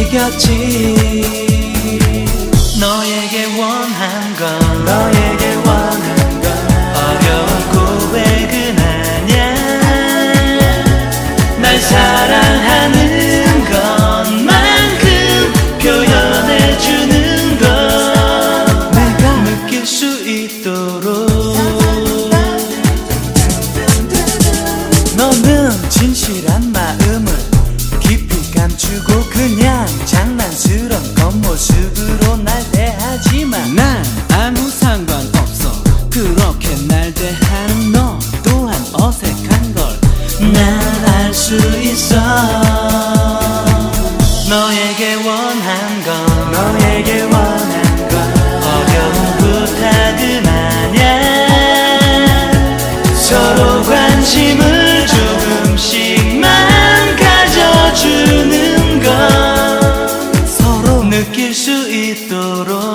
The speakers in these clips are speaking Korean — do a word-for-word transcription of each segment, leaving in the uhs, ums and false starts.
느꼈지. 너에게 원한 건 너에게 원한 건 어려운 고백은 아냐. 날 사랑하는 것만큼 표현해주는 것 내가 느낄 수 있도록. 너는 진실한 마음을 깊이 감추고 그냥 장난스런 겉모습으로 날 대하지만 난 아무 상관없어. 그렇게 날 대하는 너 또한 어색한 걸 난 알 수 있어. 너에게 원한 건 너에게 원한 건 어려운 부탁은 아냐. 서로 관심을 조금씩만 가져주는 것 서로 느낄 수 있도록.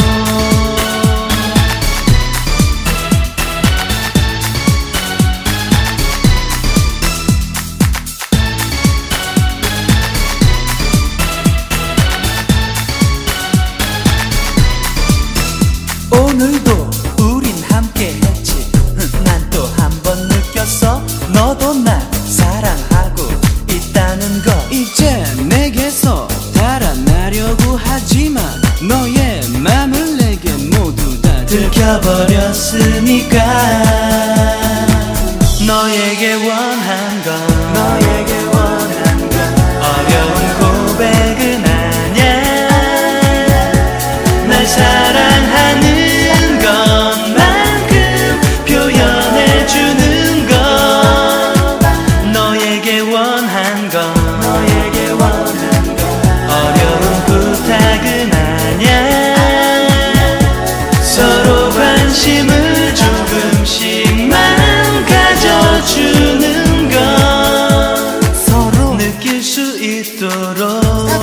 오늘도 우린 함께 했지. 난 또 한 번 느꼈어. 너도 날 사랑하고 있다는 거. 이제 내게서 달아나려고 하지만 너의 맘을 내게 모두 다 들켜버렸으니까. 너에게 원한 건 너에게 원한 건 어려운 고백은 아냐. 날 사랑하는 것만큼 표현해주는 것 너에게 원한 건 너에게 원한 건 어려운 부탁은 아냐. 서로 관심을 조금씩만 가져주는 것 서로 느낄 수 있도록.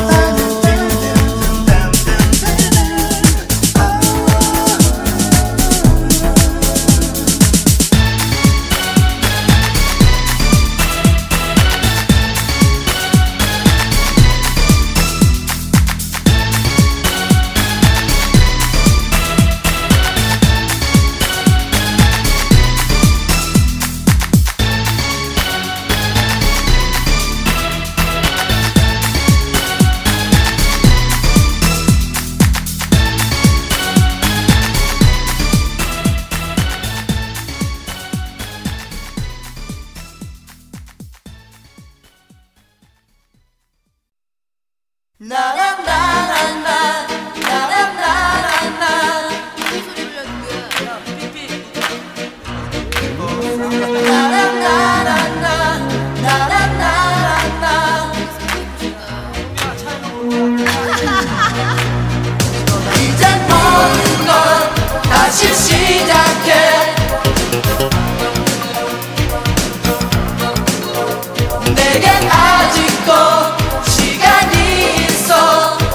이젠 모든 건 다시 시작해. 내겐 아직도 시간이 있어.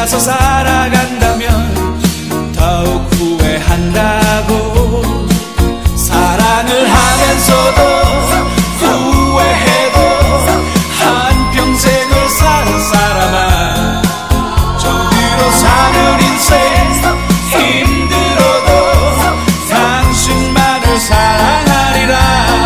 혼자서 살아간다면 더욱 후회한다고. 사랑을 하면서도 후회해도 한평생을 사는 사람아, 정의로 사는 인생 힘들어도 당신만을 사랑하리라.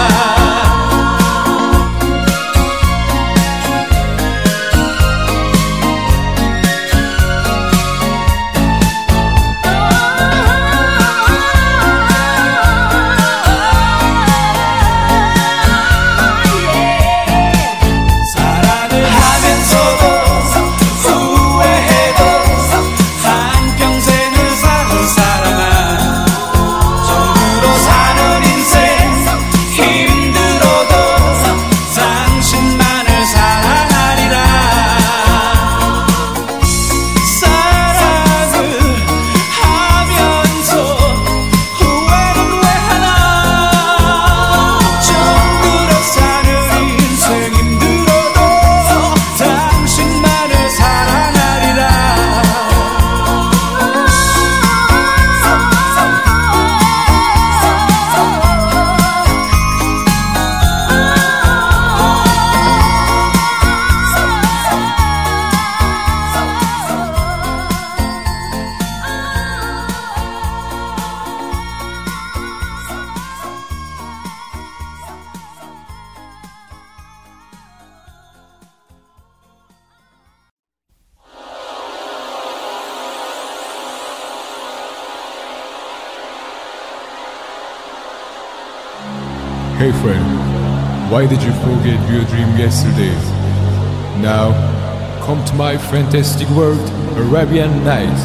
Hey friend, why did you forget your dream yesterday? Now, come to my fantastic world, Arabian Nights.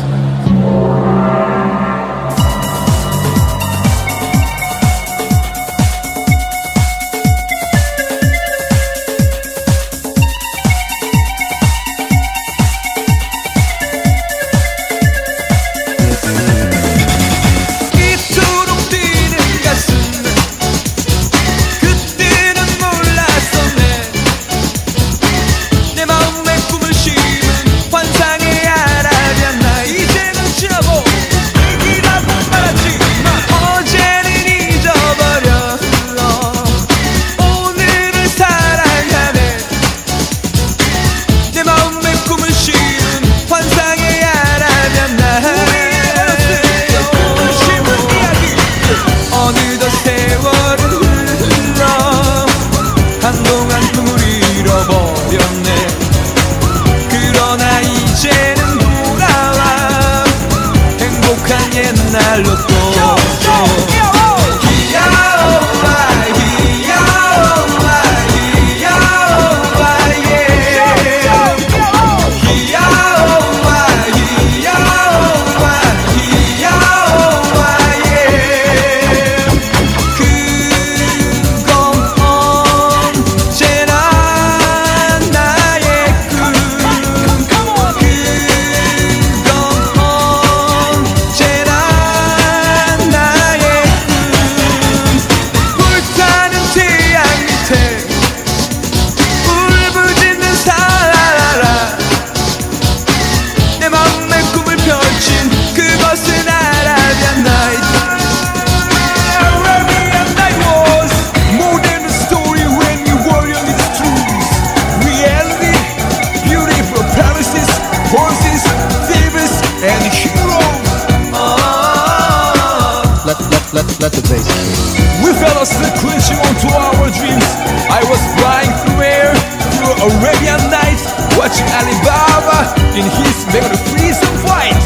Let the bass kick. We fell asleep clinching onto our dreams. I was flying through air, through Arabian nights, watching Alibaba in his mega freedom fight.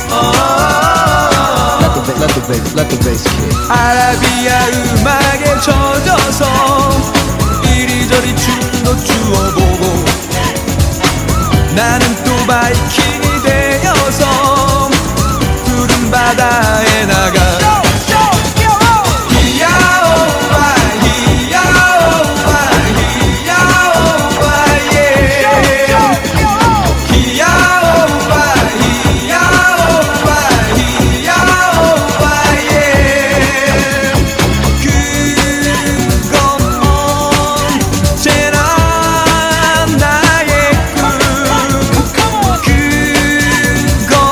Let the let the bass let the bass kick. 아라비아 음악에 젖어서 이리저리 춤도 추어보고 나는 또 바이킹이 되어서 푸른 바다에 나가. Go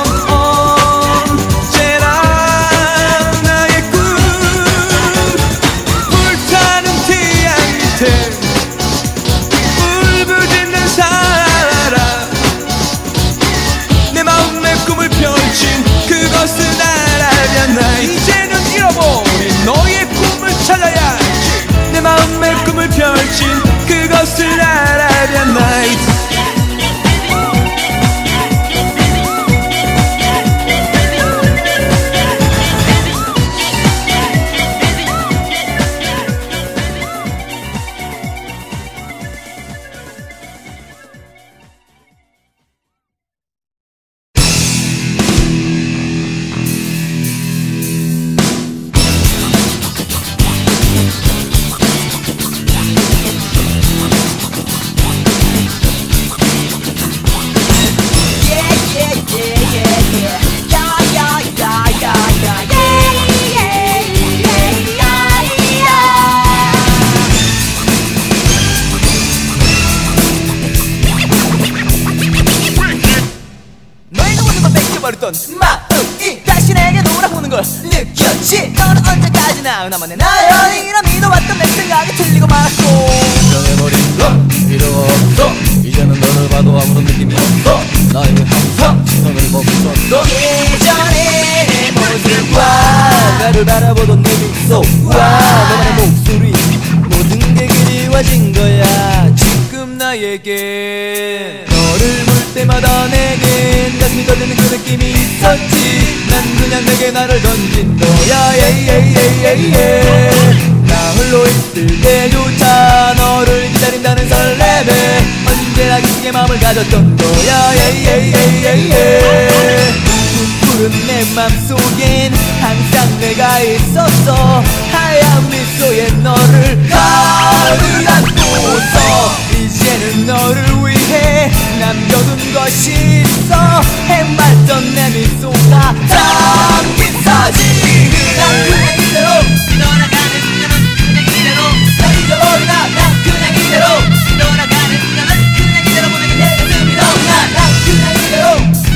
잊어버렸던 마음이 다시 내게 돌아오는 걸 느꼈지. 너는 언제까지나 나만의 나연이라 믿어왔던 내 생각이 틀리고 말았고 인정해버린 건 필요가 없어. 이제는 너를 봐도 아무런 느낌이 없어. 나에게 항상 시선을 멈췄어. 예전에 내 모습과 나를 바라보던 내 미소와 너만의 목소리 모든 게 그리워진 거야. 지금 나에게 너를 볼 때마다 내겐 가슴이 떨리는 그 느낌이 있었지. 난 그냥 내게 나를 던진 거야. 예예예예예. 나 홀로 있을 때조차 너를 기다린다는 설렘에 언제나 깊게 마음을 가졌던 거야. 예예예예예. 푸른 내 맘속엔 항상 내가 있었어. 하얀 미소에 너를 가을 안고서 이제는 너를 위해 남겨둔 것이 있어. 해맑던 내 미소가 담긴 사진. 난 그냥 이대로 돌아가는 넌 그냥 이대로 날 잊어버리나. 난 그냥 이대로 돌아가는 넌 그냥 이대로 보내게 내 가슴이 너무나 난 그냥 이대로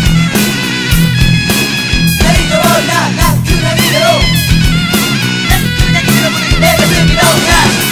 날 잊어버리나 난 그냥 이대로 난 그냥 이대로 보내게 내 가슴이 너무나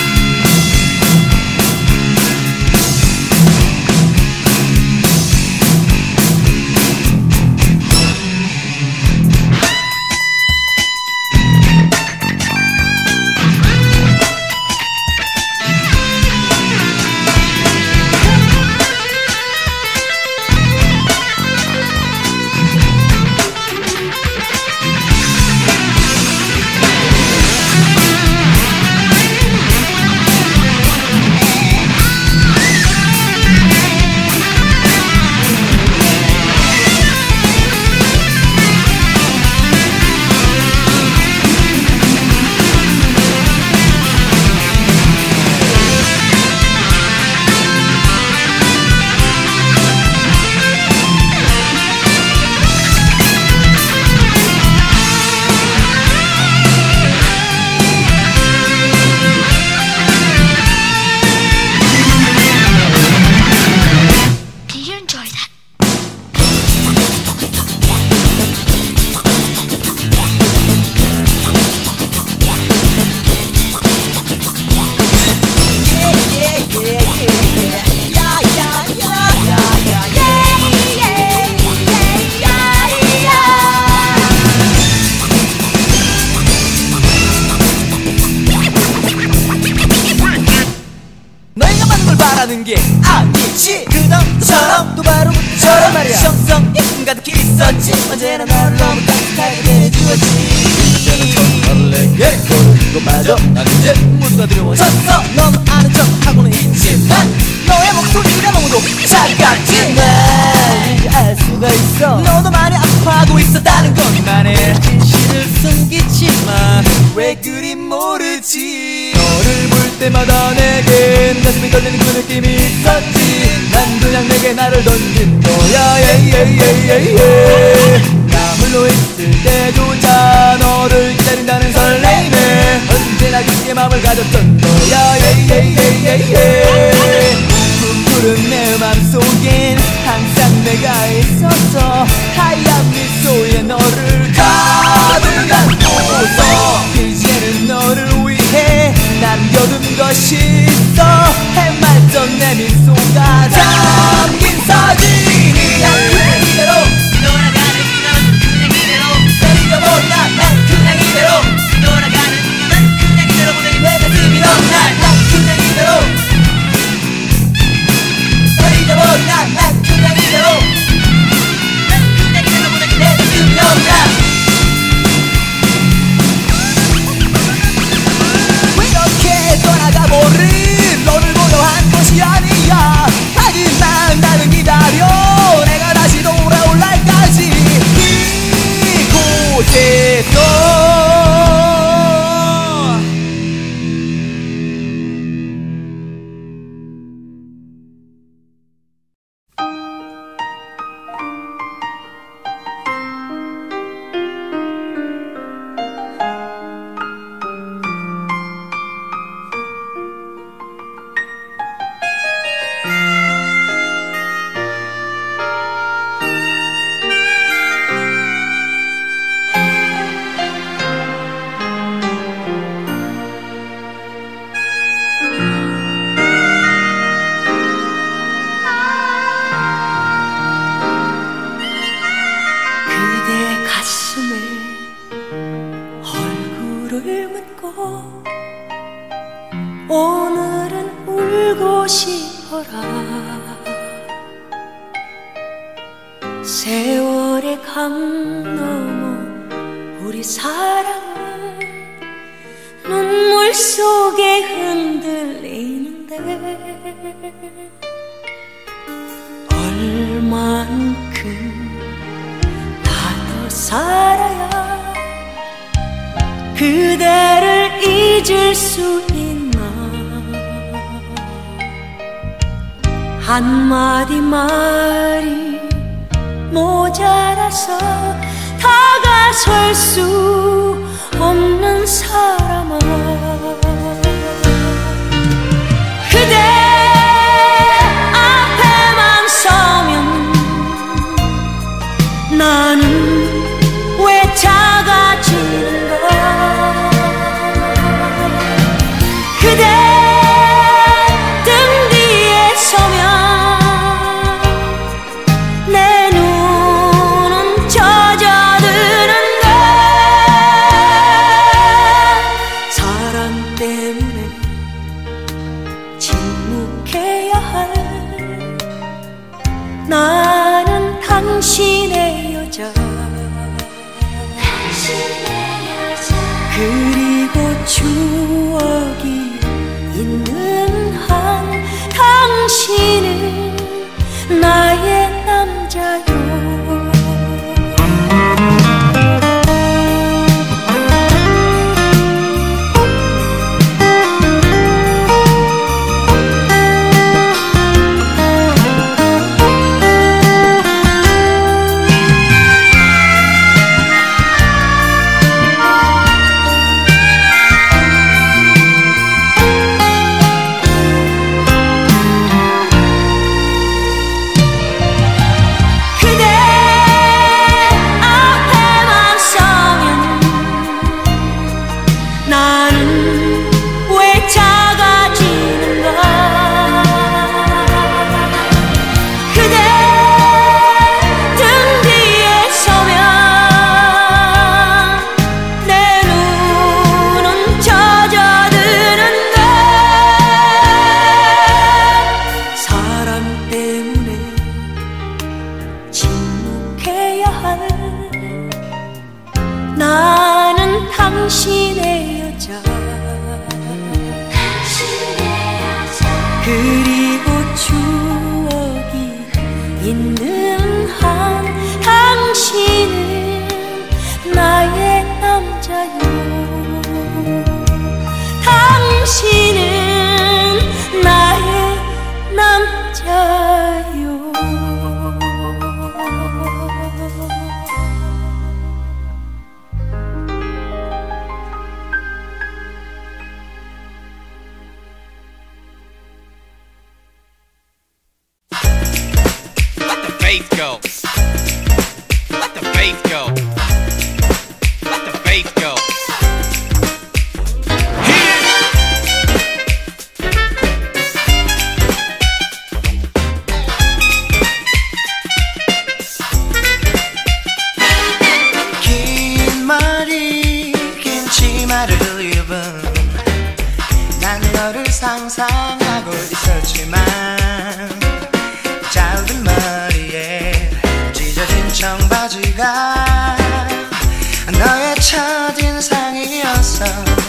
너희가 맞는 걸 바라는 게 아니지. 그동처럼 또 바로 저런 말이야. 정성 가득히 있었지. 언제나 너를 너무 따뜻하게 대해주었지. 이제는 처음 너를 내게 고른 것마저 난 이제 모두 다 두려워졌어. 너무 아는 척하고는 있지만 너의 목소리가 너무도 차갑지. 난 이제 알 수가 있어. 너도 많이 아파하고 있었다는 것만의 진실을 숨기지만 왜 그리 모르지. 너를 볼 때마다 내겐 가슴이 떨리는 그 느낌이 있었지. 난 그냥 내게 나를 던진 거야. 예예예예예. 나 홀로 있을 때조차 너를 기다린다는 설렘에 언제나 깊게 마음을 가졌던 거야. 예예예예예. 푸른 내 맘속엔 항상 내가 있었어. 하얀 미소에 너를 가득 안고서 이제는 너를 위해 남겨둔 것이 있어. 해맑던 내 미소가 담긴 사진이. 난 그냥 이대로 돌아가는 넌 그냥 이대로 날 잊어버리나. 난 그냥 이대로 돌아가는 넌 그냥 이대로 보내게 내 가슴이 너무나. 난 그냥 이대로 날 잊어버리나. 난 그냥 이대로 난 그냥 이대로 보내게 내 가슴이 내 가슴이 너무나. 가슴에 얼굴을 묻고 오늘은 울고 싶어라. 세월의 강 넘어 우리 사랑은 눈물 속에 흔들리는데 얼만큼 더 살아야 그대를 잊을 수 있나. 한마디 말이 모자라서 다가설 수 없는 사람아. 그대 앞에만 서면 나는 왜 작아지는가. 그대 등 뒤에 서면 내 눈은 젖어드는데 사랑 때문에 침묵해야 할 나는 당신의 여자. 그리고 추억이 있는 한 당신은 나의 남자요. 그리고 추억이 있는 한 당신은 나의 남자요. 당신은 나의 남자요. Faith go. Let the faith go. Let the faith go. 긴 머리 긴 치마를 입은 난 너를 상상하고 있었지만 짧은 머리에 찢어진 청바지가 너의 첫인상이었어.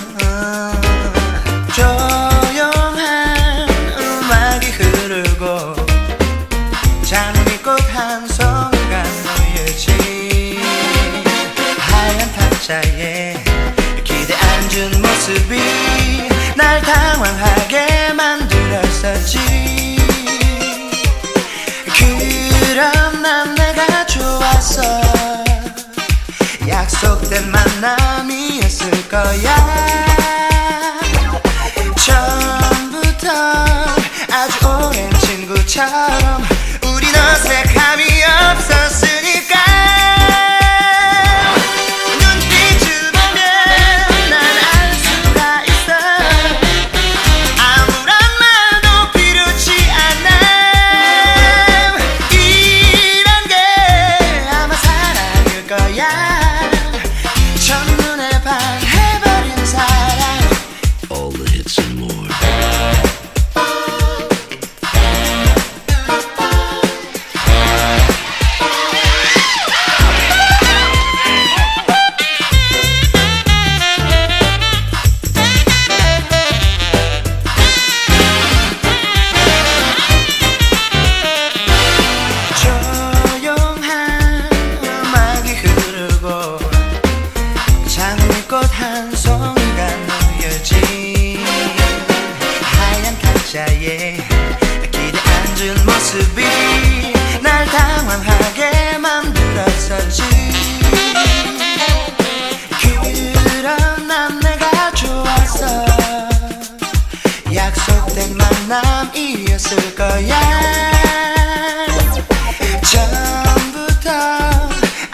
조용한 음악이 흐르고 장미꽃 한 송이가 놓여진 하얀 탁자에 기대 앉은 모습이 날 당황하게 만들었었지. 그럼 난 내가 좋았어. 약속된 만남이었을 거야. 처음부터 아주 오랜 친구처럼 우린 어색함이 없었으니까. 눈빛을 보면 난 알 수가 있어. 아무런 말도 필요치 않아. 이런 게 아마 사랑일 거야.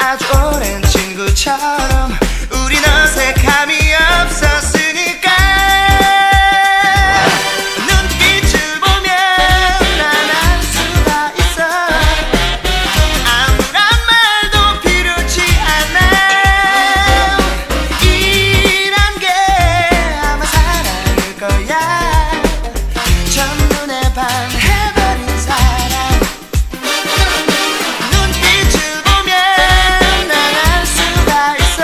아주 오랜 친구처럼 우린 어색함이 없었으니까 눈빛을 보면 난 알 수가 있어 아무런 말도 필요치 않아 이란 게 아마 사랑일 거야 첫눈에 반해버린 사람 눈빛을 보면 난 알 수가 있어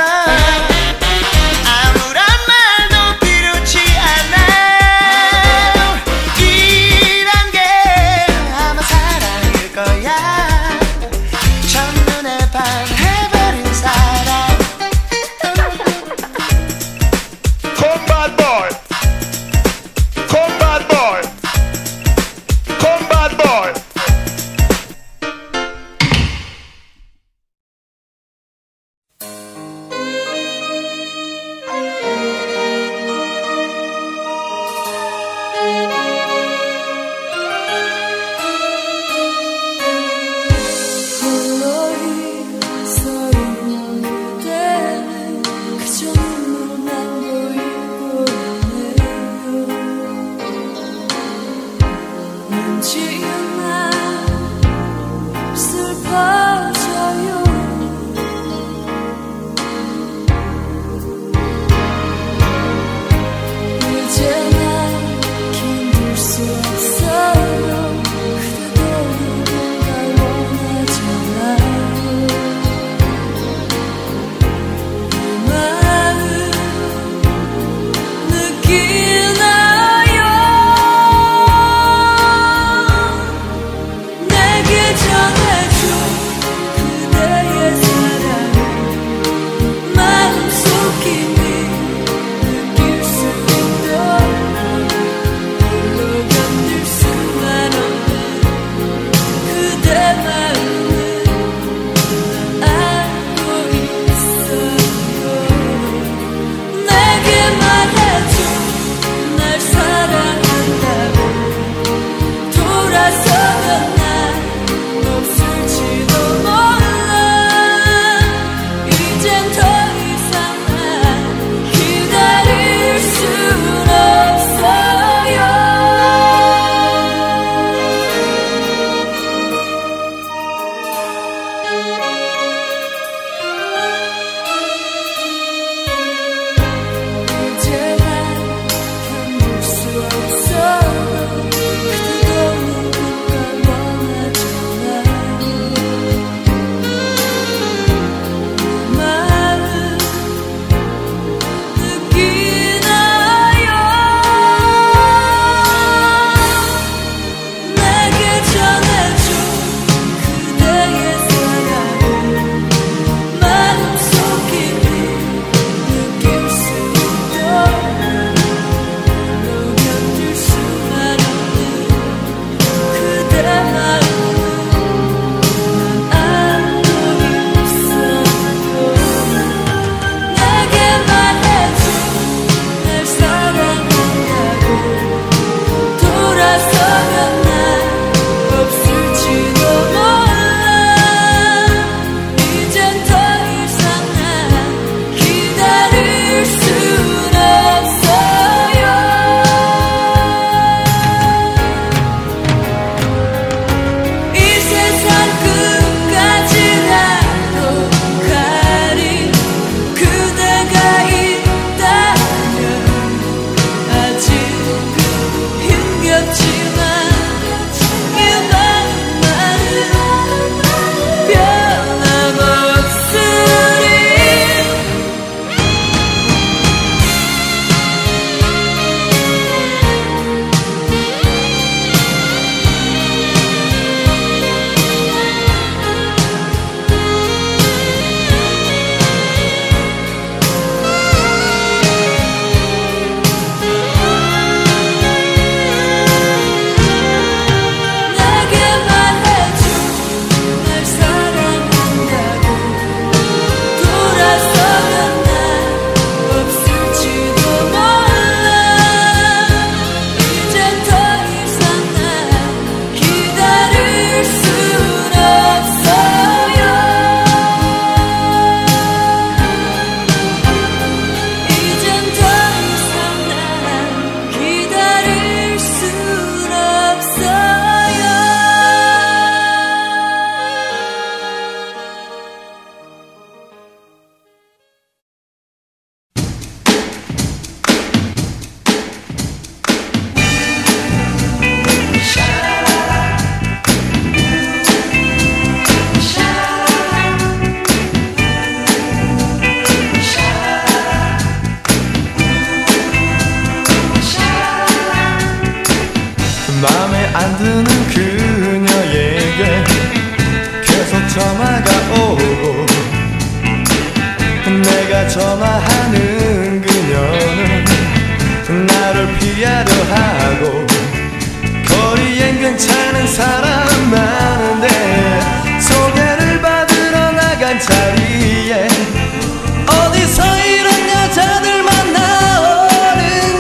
전화하는 그녀는 나를 피하려 하고 거리엔 괜찮은 사람 많은데 소개를 받으러 나간 자리에 어디서 이런 여자들만 나오는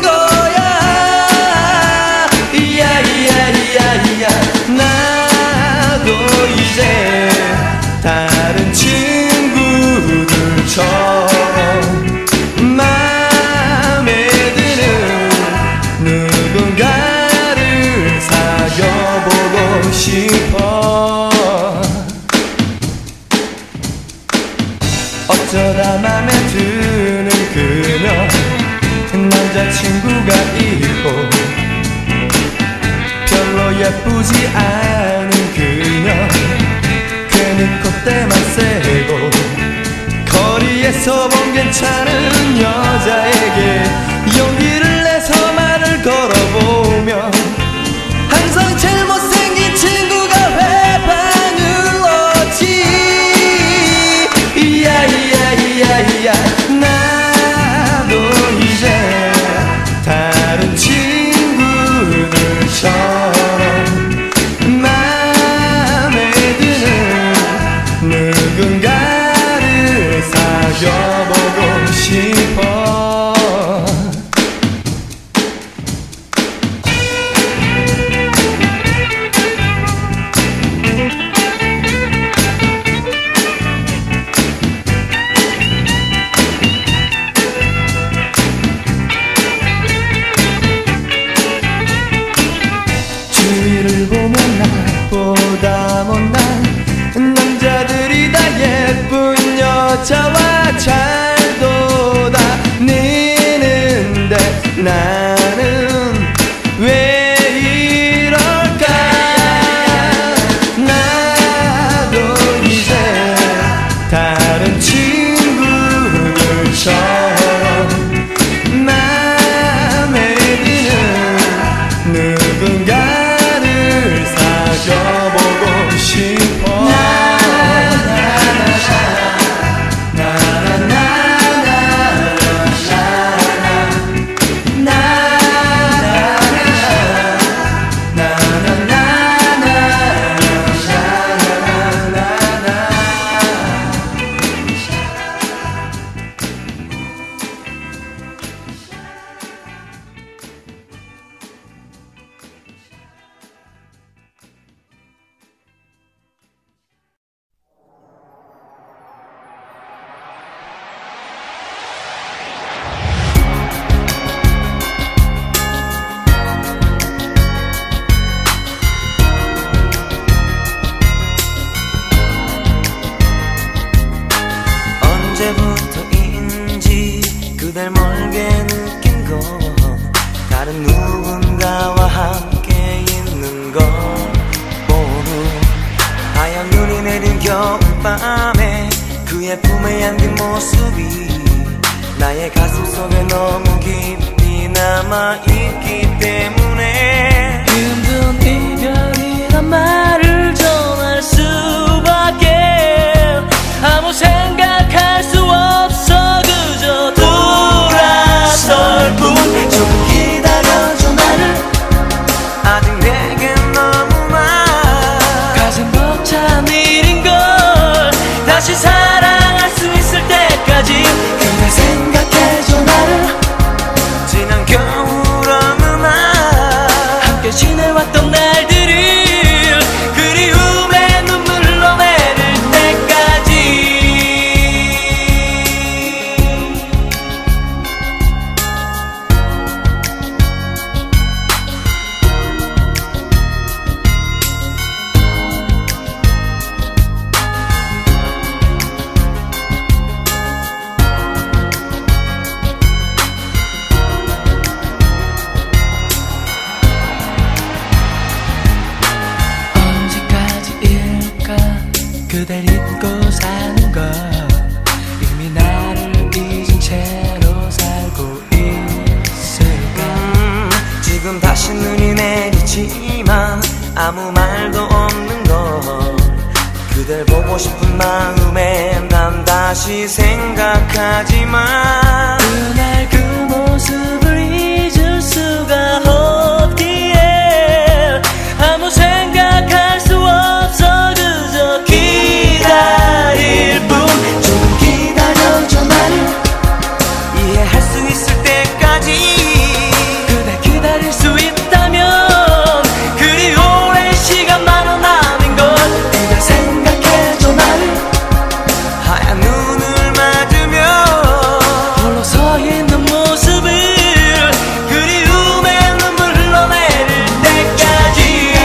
거야. 이야이야이야이야 나도 이제 다른 친구들처럼 맘에 드는 누군가를 사귀어보고 싶어. 어쩌다 맘에 드는 그녀 남자친구가 있고 별로 예쁘지 않은 그녀 괜히 콧대만 세고 거리에서 본 괜찮은 여자에게 용기를 내서 말을 걸어보며 항상 제일 못생긴 친구가 회방을 얻지. 이야이야이야이야 나도 이제 다른 친구들처럼 맘에 드는 누군가를 사귀어보고 싶어. 주위를 보면 나보다 못난 남자들이 다 예쁜 여자와 잘 돌아다니는데 나는 왜 이럴까. 나도 이제 다른 친구들처럼 맘에 드는 누군가를 사귀어보고 싶어. 언제부터인지 그댈 멀게 느낀 건 다른 누군가와 함께 있는 걸. 모두 하얀 눈이 내린 겨울밤에 그의 품에 안긴 모습이 나의 가슴 속에 너무 깊이 남아있기 때문에 힘든 이별이란 말을 전할 수밖에 아무 생각할 수 없어. 그저 돌아설 뿐. 조금 기다려줘 나를 아직 내겐 너무나 가슴 벅찬 일인걸. 다시 사랑할 수 있을 때까지 그대 생각해줘 나를. 지난 겨울 어느 날 함께 지내왔던 날들을 그리움에 눈물로 내릴 때까지. 다시 생각하지만 그날 그 모습을 잊을 수가 없기에 아무 생각할 수 없어 그저 기다릴 뿐. 좀 기다려줘 나를 이해할 수 있을 때까지 그대 기다릴 수 있다면 그리 오랜 시간만 원하는 걸. 그대 생각해줘 나를 하얀 눈을 맞으며 홀로 서 있는 모습을 그리움에 눈물 흘러내릴 때까지.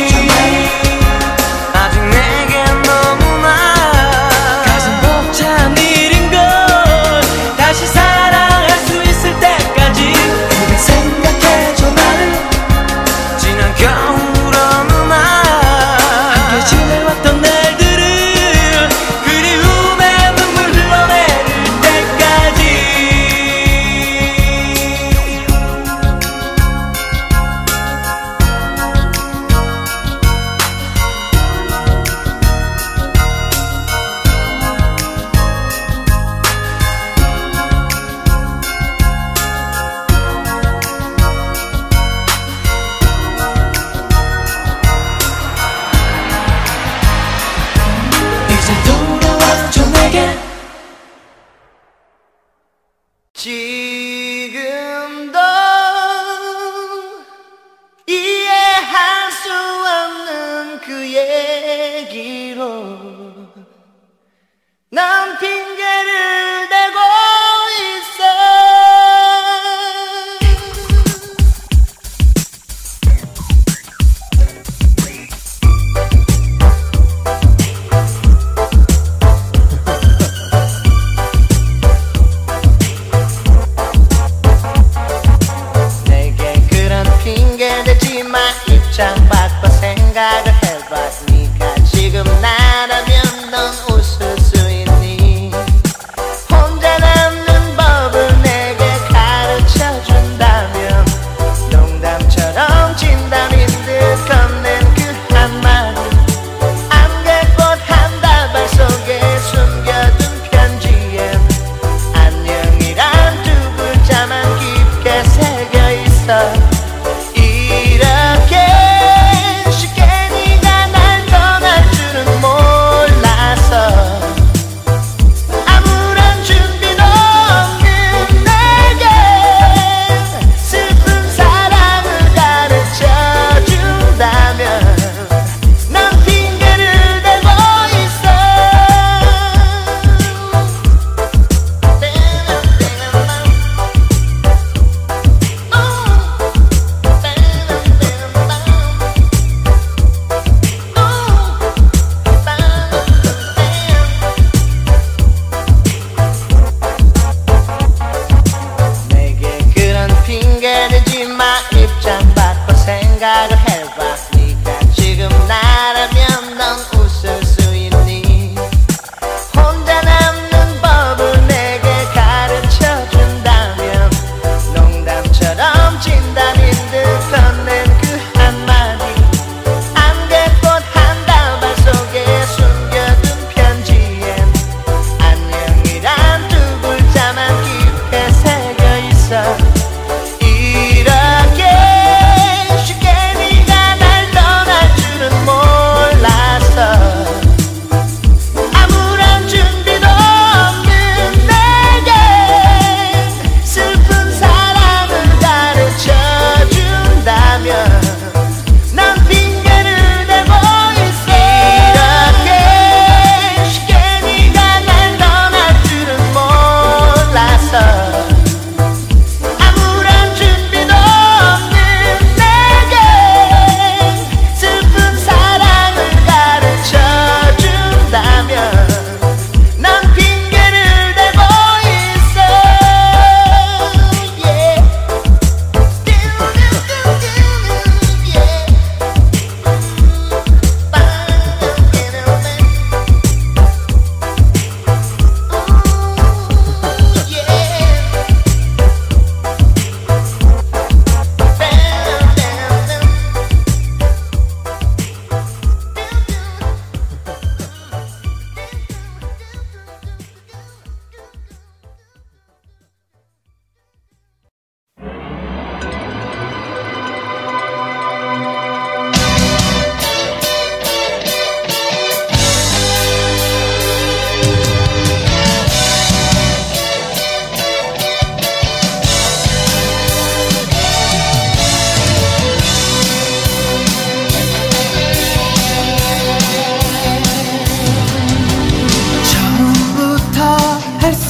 아직 내겐 너무나 가슴 벅찬 일인걸. 다시 사랑할 수 있을 때까지 그대 생각해줘 나를. 지난 겨울 어느 날 함께 지내왔던 날들을 그리움에 눈물 흘러내릴 때까지. 이제 돌아와줘 내게. 지금도 이해할 수 없는 그 얘기로 난 핑계를 대고 있어.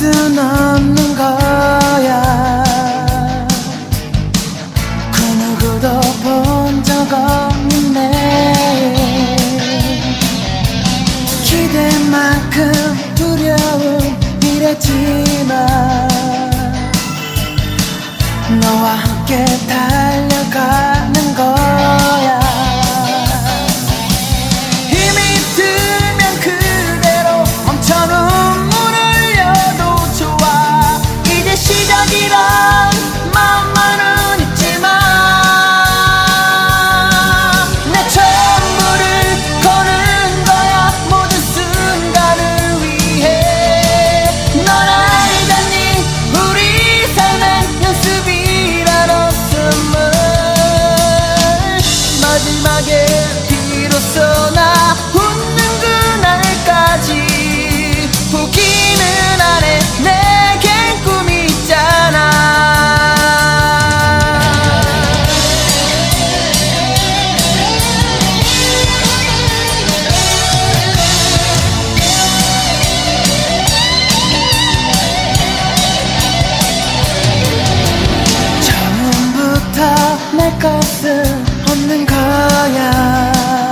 순 없는 거야. 그 누구도 본 적 없는 내 기대만큼 두려운 미래지만 너와 함께 달려가는 거야. 힘이 들면 그대로 멈춰 눈물 흘려도 좋아. 이제 시작이란 마음만은 있지만 내 전부를 거는 거야. 모든 순간을 위해. 넌 알잖니 우리 삶엔 연습이란 없음을. 마지막에 비로소 나 웃는 그날까지 포기는 안 해. 내겐 꿈이 있잖아. 처음부터 내 것은 없는 거야.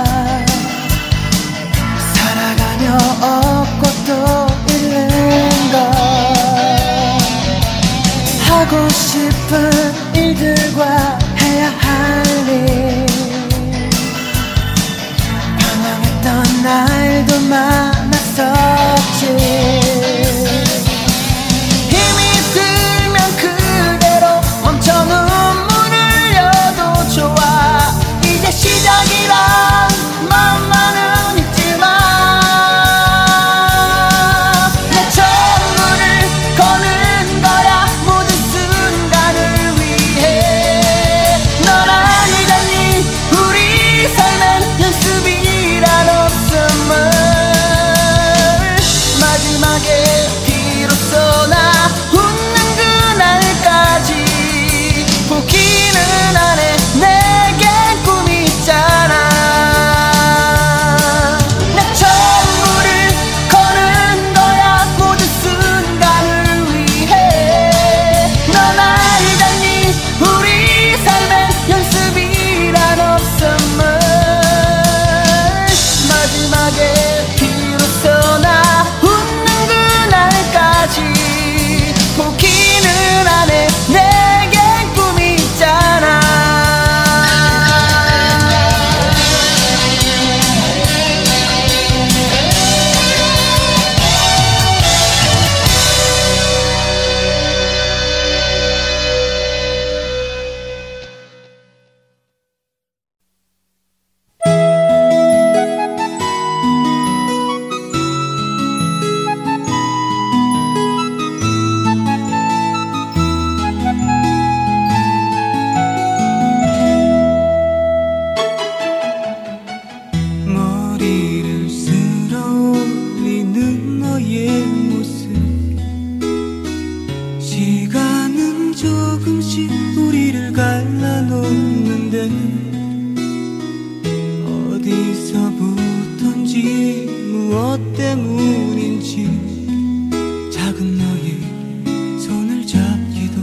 살아가며 얻고 또 잃는 거. 하고 싶은 일들과 해야 할 일. 방황했던 날도 많았었지. 힘이 들면 그대로 멈춰 눈물 흘려도 좋아. 이제 시작이란 마음만은 있지만 내 전부를 거는 거야. 모든 순간을 위해. 넌 알잖니 우리 삶엔 연습이란 없음을. 마지막에 비로소 나 웃는 그날까지 포기는 안 해. 내겐 꿈이 있잖아. 내 전부를 거는 거야. 모든 순간을 위해. 넌 알잖니 우리 삶엔 연습이란 없음을. 마지막에 비로소 나 웃는 그날까지 포기는 안 해. 내겐 꿈이 있잖아. 머리를 쓸어 올리는 너의 모습. 시간은 조금씩 우리를 갈라놓는데 어디서부턴지 무엇 때문인지 작은 너의 손을 잡기도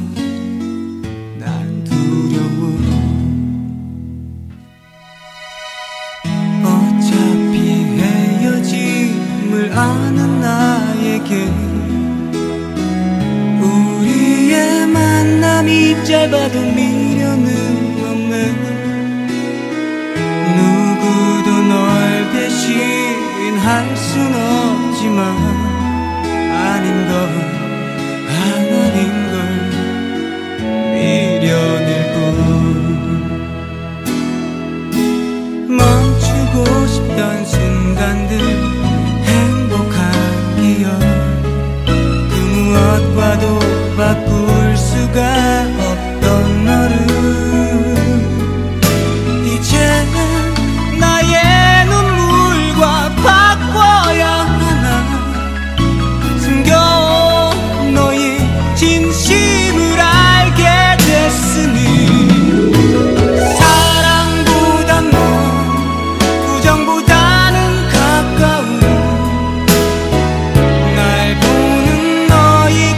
난 두려워. 어차피 헤어짐을 아는 나에게 우리의 만남이 짧아도 미련은 없네. 누구도 널 대신할 순 없지만 아닌 걸, 아닌 걸 미련일 뿐. 멈추고 싶던 순간들, 행복한 기억, 그 무엇과도 바꿀 수가 없던 너를 이제 나의 눈물과 바꿔야 하나. 숨겨온 너의 진심을 알게 됐으니 사랑보단 넌 우정보다는 가까운 날 보는 너의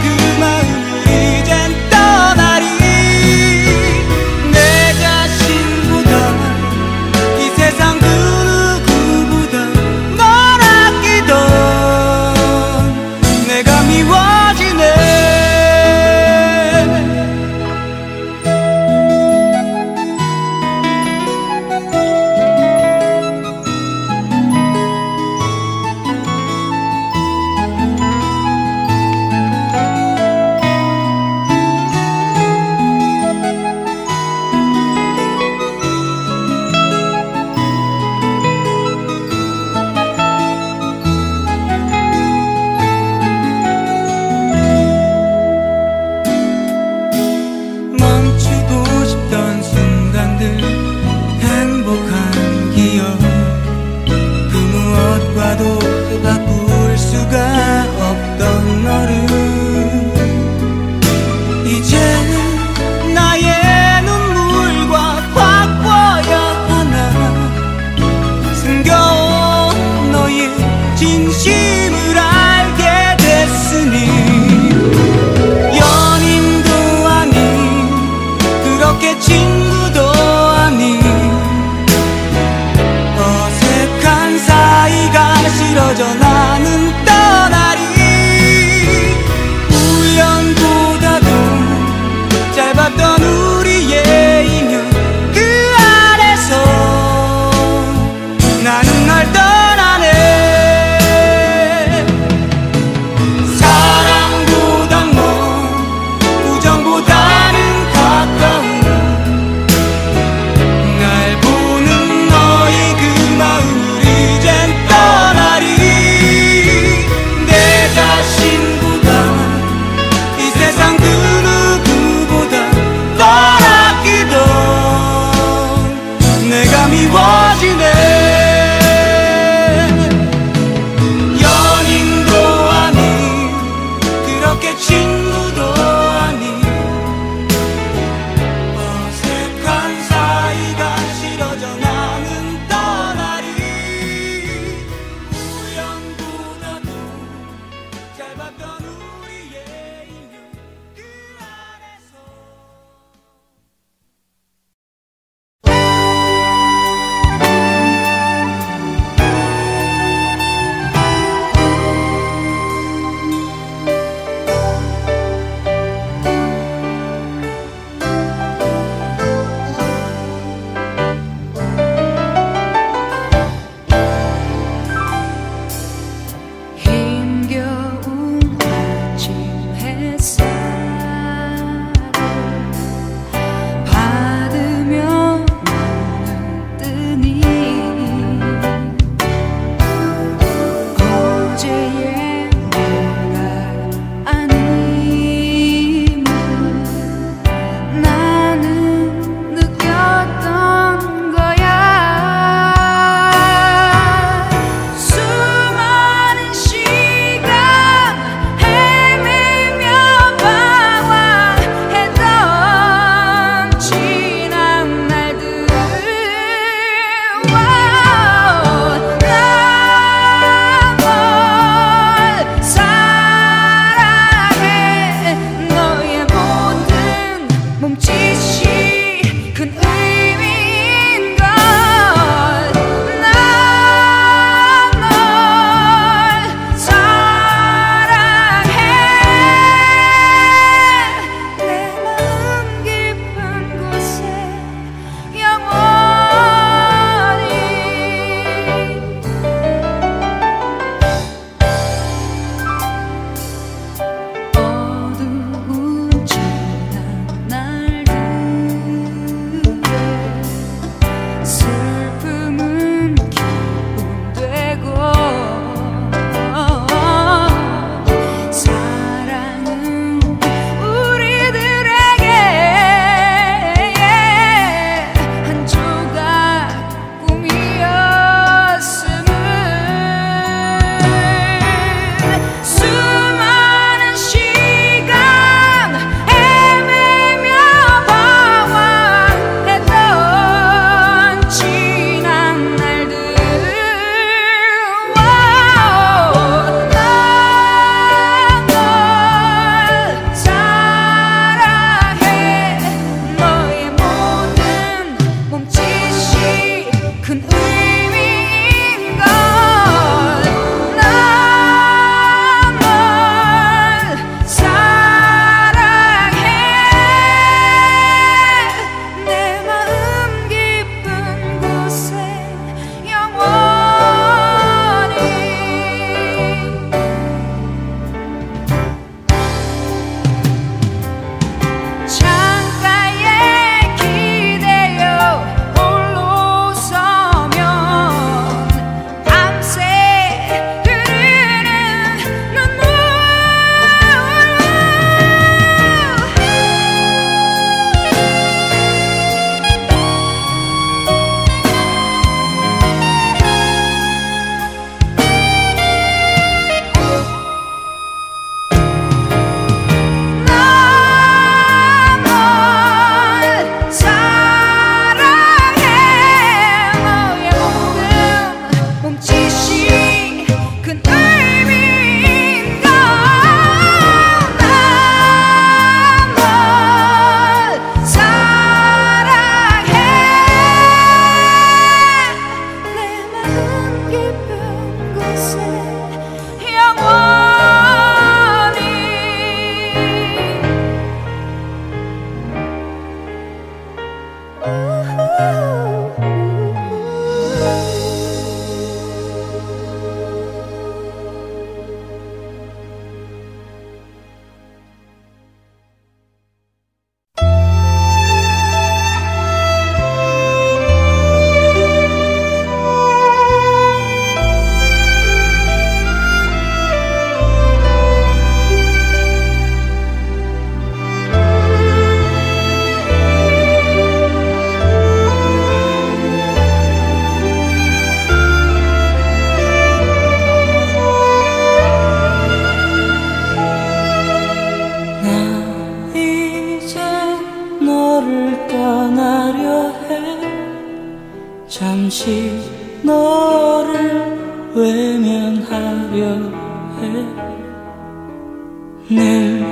늘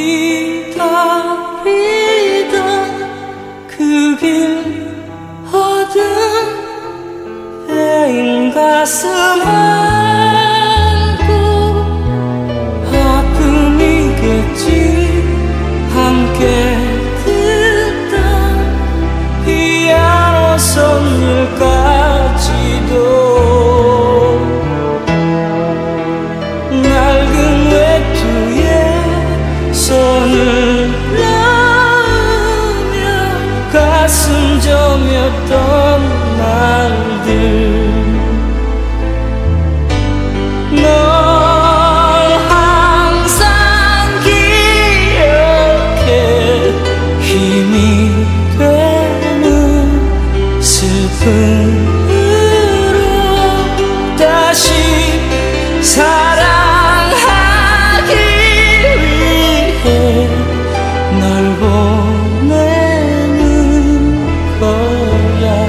기다리던 그 길 어둠 베인 가슴 안고 아픔이겠지 함께 듣던 피아노 선율까지도 낡은 외투에 손을 넣으며 가슴 저몄던 날들 널 항상 기억해 힘이 되는 슬픔으로 다시 사랑하기 위해 널 보내는 거야.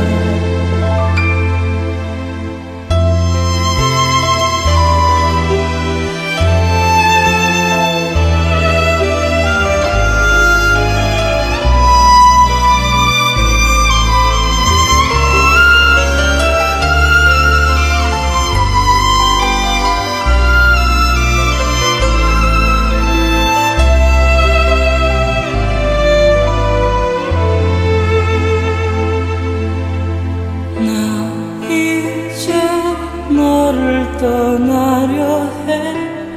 떠나려 해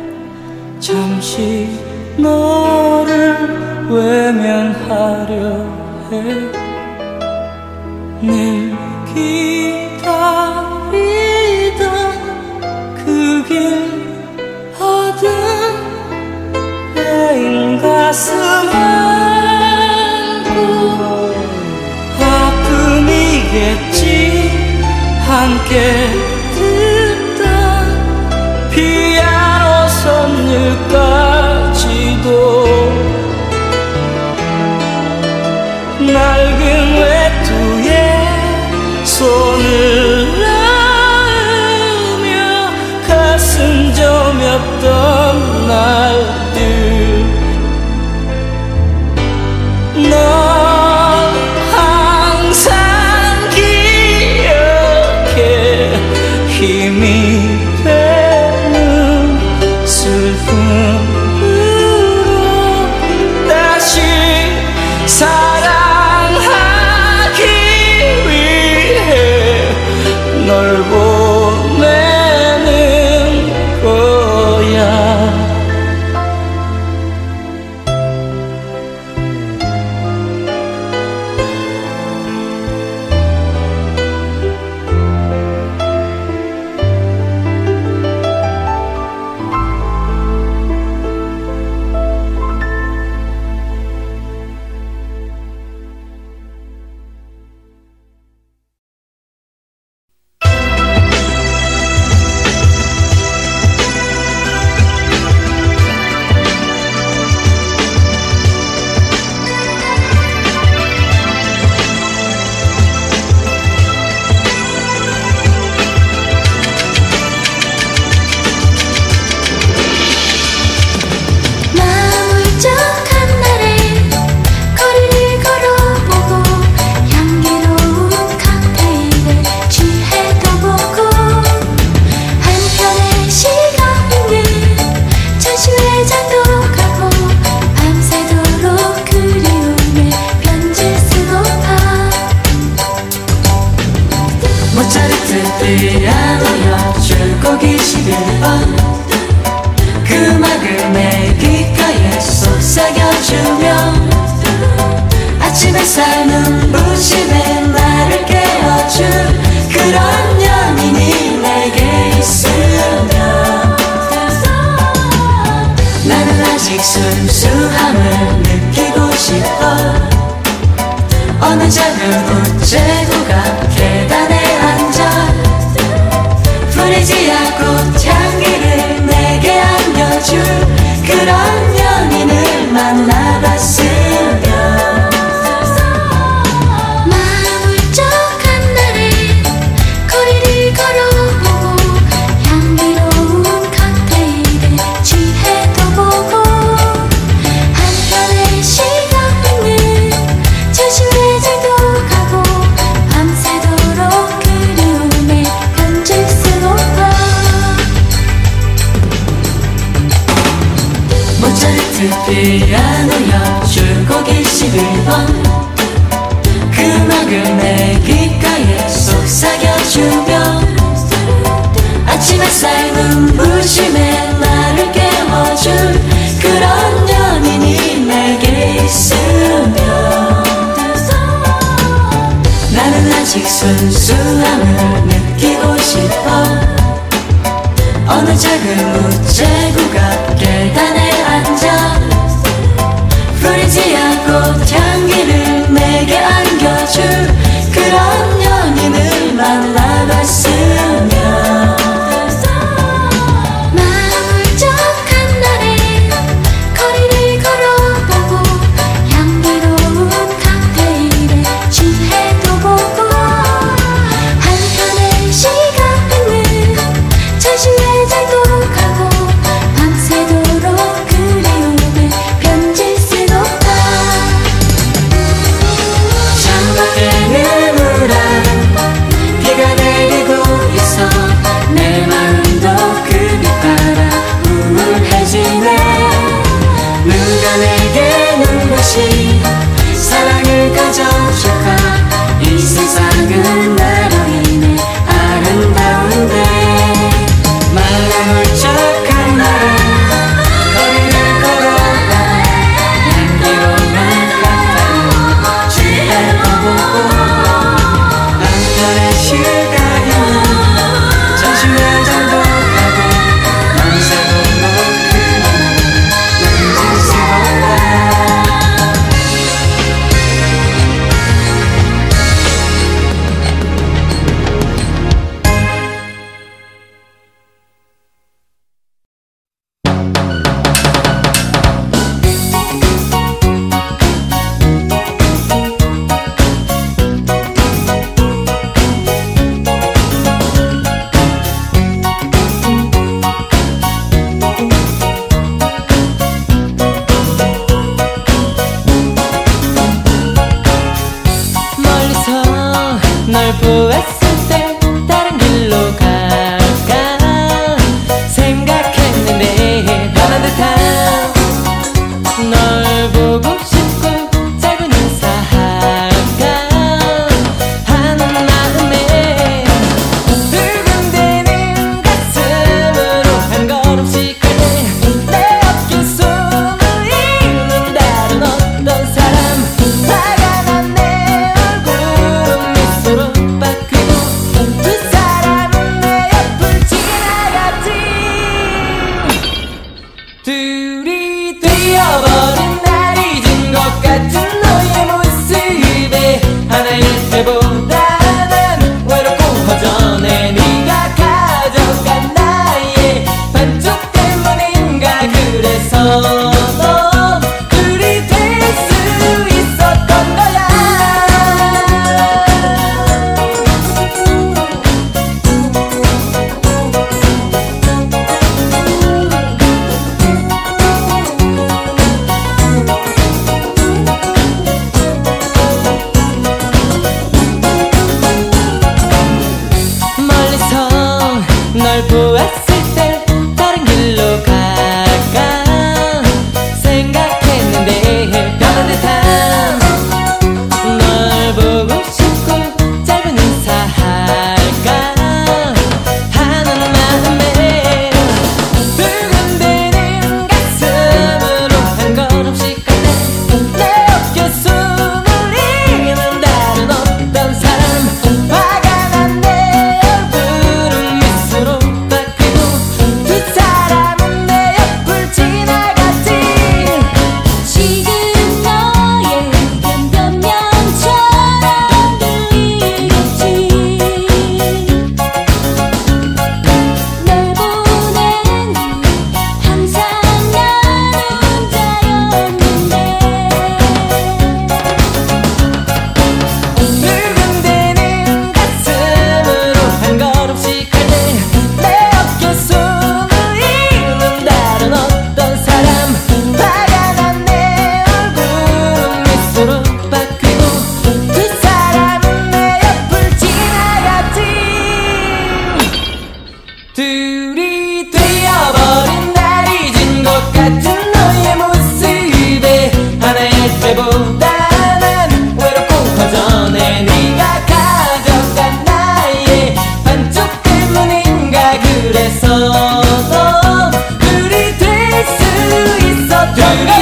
잠시 너를 외면하려 해 늘 기다리던 그 길 어둠 베인 가슴 안고 아픔이겠지 함께 피아노 선율까지도 낡은 외투에 손을 넣으며 가슴 저몄던 날들 널 항상 기억해 힘이 슬픔으로 다시 사랑하기 위해 널 보내는 거야. 어느 작은 우체국가 계단에 앉아 프리지아 꽃향기를 내게 안겨줄 그런 연인을 만나봤으면 마음 울적한 날에 거리를 걸어보고 향기로운 칵테일에 취해도 보고 모차르트 피아노 연주곡 이십일 번 그 음악을 내 귓가에 속삭여주며 아침 햇살 눈부심에 나를 깨워줄 그런 연인이 내게 있으면 나는 아직 순수함을 느끼고 싶어 어느 작은 우체국 앞 계단에 앉아 프리지아 꽃향기를 내게 안겨줄 그런 연인을 만나봤으면 마음 울적한 날에 거리를 걸어보고 향기로운 칵테일에 취해도 보고 한편의 시간은 전시회 장도 가고 밤새도록 그리움의 편지 쓰놓다 창밖에는 우란 비가 내리고 있어 내 마음도 그 빛 따라 우울해지네 누가 내게 눈부신 사랑을 가져줄까 이 세상은 나로 인해 아름다운데 마음 울적한 날은 거리를 걸어가 향기로운 칵테일 취해보고 한편의 시간은 전시회장도 가고 밤새도록 그리움을 만질 멀리서 널 보았을 때 다른 길로 갈까 생각했는데 변한 듯한 널 보고 싶고 짧은 인사할까 하는 마음에 두근대는 가슴으로 한 걸음씩 갈때 내 어깨 숨을 잃는 다른 어떤 사람 화가 난 내 얼굴은 미소로 바뀌고 두 사람은 내 옆을 지나갔지 둘이 되어버린 날 잊은 것 같은 너의 모습에 하나일 때보다는 외롭고 허전해 네가 가져간 나의 반쪽 때문인가 그래서 넌 둘이 될 수 있었던 거야 멀리서 널 보았을 때 다른 길로 갈까 때보다 난 외롭고 허전해. 네가 가져간 나의 반쪽 때문인가. 그래서 넌 우리 될 수 있어. 둘이